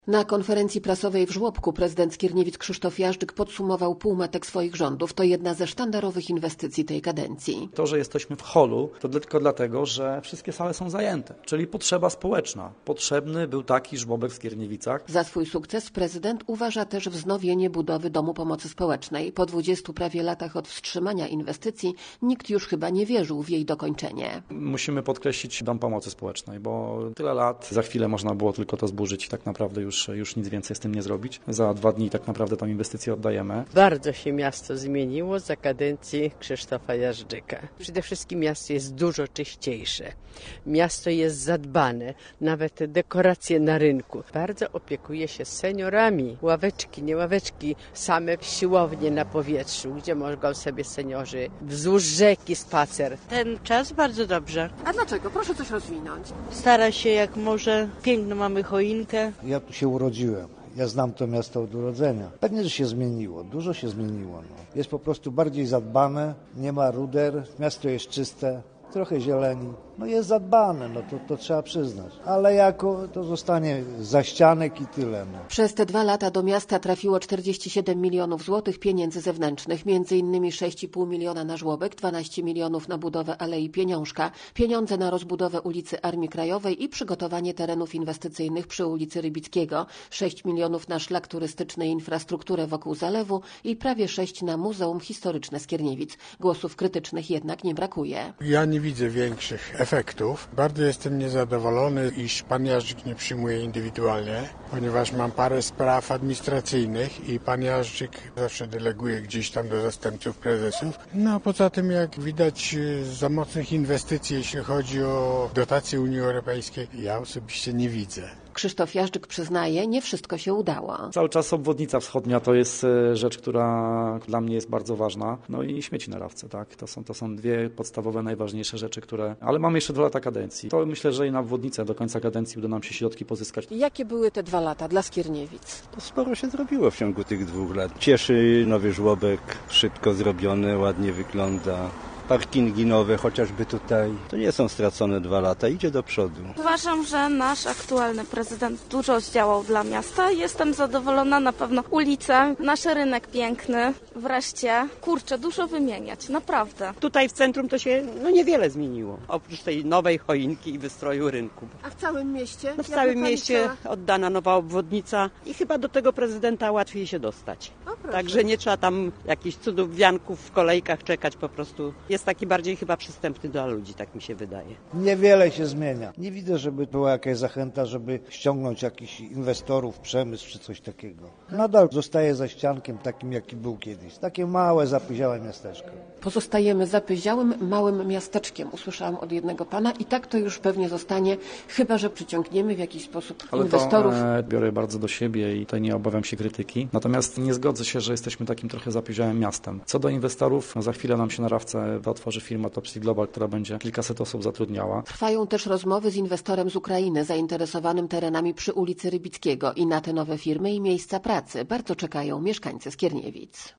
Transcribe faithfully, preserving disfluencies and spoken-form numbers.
Na konferencji prasowej w Żłobku prezydent Skierniewic Krzysztof Jażdżyk podsumował półmetek swoich rządów. To jedna ze sztandarowych inwestycji tej kadencji. To, że jesteśmy w holu, to tylko dlatego, że wszystkie sale są zajęte, czyli potrzeba społeczna. Potrzebny był taki żłobek w Skierniewicach. Za swój sukces prezydent uważa też wznowienie budowy Domu Pomocy Społecznej. Po dwudziestu prawie latach od wstrzymania inwestycji nikt już chyba nie wierzył w jej dokończenie. Musimy podkreślić Dom Pomocy Społecznej, bo tyle lat, za chwilę można było tylko to zburzyć i tak naprawdę już Już, już nic więcej z tym nie zrobić. Za dwa dni tak naprawdę tą inwestycję oddajemy. Bardzo się miasto zmieniło za kadencji Krzysztofa Jażdżyka. Przede wszystkim miasto jest dużo czyściejsze. Miasto jest zadbane, nawet dekoracje na rynku. Bardzo opiekuje się seniorami. Ławeczki, nie ławeczki, same siłownie na powietrzu, gdzie mogą sobie seniorzy wzdłuż rzeki spacer. Ten czas bardzo dobrze. A dlaczego? Proszę coś rozwinąć. Stara się jak może. Piękną mamy choinkę. Ja tu się urodziłem. Ja znam to miasto od urodzenia. Pewnie, że się zmieniło. Dużo się zmieniło. No. Jest po prostu bardziej zadbane, nie ma ruder, miasto jest czyste, trochę zieleni. No jest zadbane, no to, to trzeba przyznać. Ale jako to zostanie zaścianek i tyle. No. Przez te dwa lata do miasta trafiło czterdzieści siedem milionów złotych pieniędzy zewnętrznych, między innymi sześć i pół miliona na żłobek, dwanaście milionów na budowę Alei Pieniążka, pieniądze na rozbudowę ulicy Armii Krajowej i przygotowanie terenów inwestycyjnych przy ulicy Rybickiego, sześć milionów na szlak turystyczny i infrastrukturę wokół zalewu i prawie sześć na Muzeum Historyczne Skierniewic. Głosów krytycznych jednak nie brakuje. Ja nie widzę większych efektów. Bardzo jestem niezadowolony, iż pan Jażdżyk nie przyjmuje indywidualnie, ponieważ mam parę spraw administracyjnych i pan Jażdżyk zawsze deleguje gdzieś tam do zastępców prezesów. No a poza tym, jak widać, za mocnych inwestycji, jeśli chodzi o dotacje Unii Europejskiej, ja osobiście nie widzę. Krzysztof Jażdżyk przyznaje, nie wszystko się udało. Cały czas obwodnica wschodnia to jest rzecz, która dla mnie jest bardzo ważna. No i śmieci na Rawce, tak. To są, to są dwie podstawowe, najważniejsze rzeczy, które... Ale mamy jeszcze dwa lata kadencji. To myślę, że i na obwodnicę do końca kadencji uda nam się środki pozyskać. Jakie były te dwa lata dla Skierniewic? To sporo się zrobiło w ciągu tych dwóch lat. Cieszy nowy żłobek, szybko zrobiony, ładnie wygląda. Parkingi nowe, chociażby tutaj. To nie są stracone dwa lata, idzie do przodu. Uważam, że nasz aktualny prezydent dużo zdziałał dla miasta. Jestem zadowolona, na pewno ulice, nasz rynek piękny, wreszcie. Kurczę, dużo wymieniać, naprawdę. Tutaj w centrum to się no niewiele zmieniło, oprócz tej nowej choinki i wystroju rynku. A w całym mieście? No w całym mieście oddana nowa obwodnica i chyba do tego prezydenta łatwiej się dostać. Także nie trzeba tam jakichś cudów wianków w kolejkach czekać, po prostu jest taki bardziej chyba przystępny dla ludzi, tak mi się wydaje. Niewiele się zmienia. Nie widzę, żeby była jakaś zachęta, żeby ściągnąć jakichś inwestorów, przemysł czy coś takiego. Nadal zostaje za ściankiem takim, jaki był kiedyś. Takie małe, zapyziałe miasteczko. Pozostajemy zapyziałym, małym miasteczkiem, usłyszałam od jednego pana i tak to już pewnie zostanie, chyba że przyciągniemy w jakiś sposób Ale inwestorów. To, e, biorę bardzo do siebie i tutaj nie obawiam się krytyki. Natomiast nie zgodzę się, że jesteśmy takim trochę zapyziałym miastem. Co do inwestorów, no za chwilę nam się na Rawce otworzy firma Topsy Global, która będzie kilkaset osób zatrudniała. Trwają też rozmowy z inwestorem z Ukrainy zainteresowanym terenami przy ulicy Rybickiego i na te nowe firmy i miejsca pracy bardzo czekają mieszkańcy Skierniewic.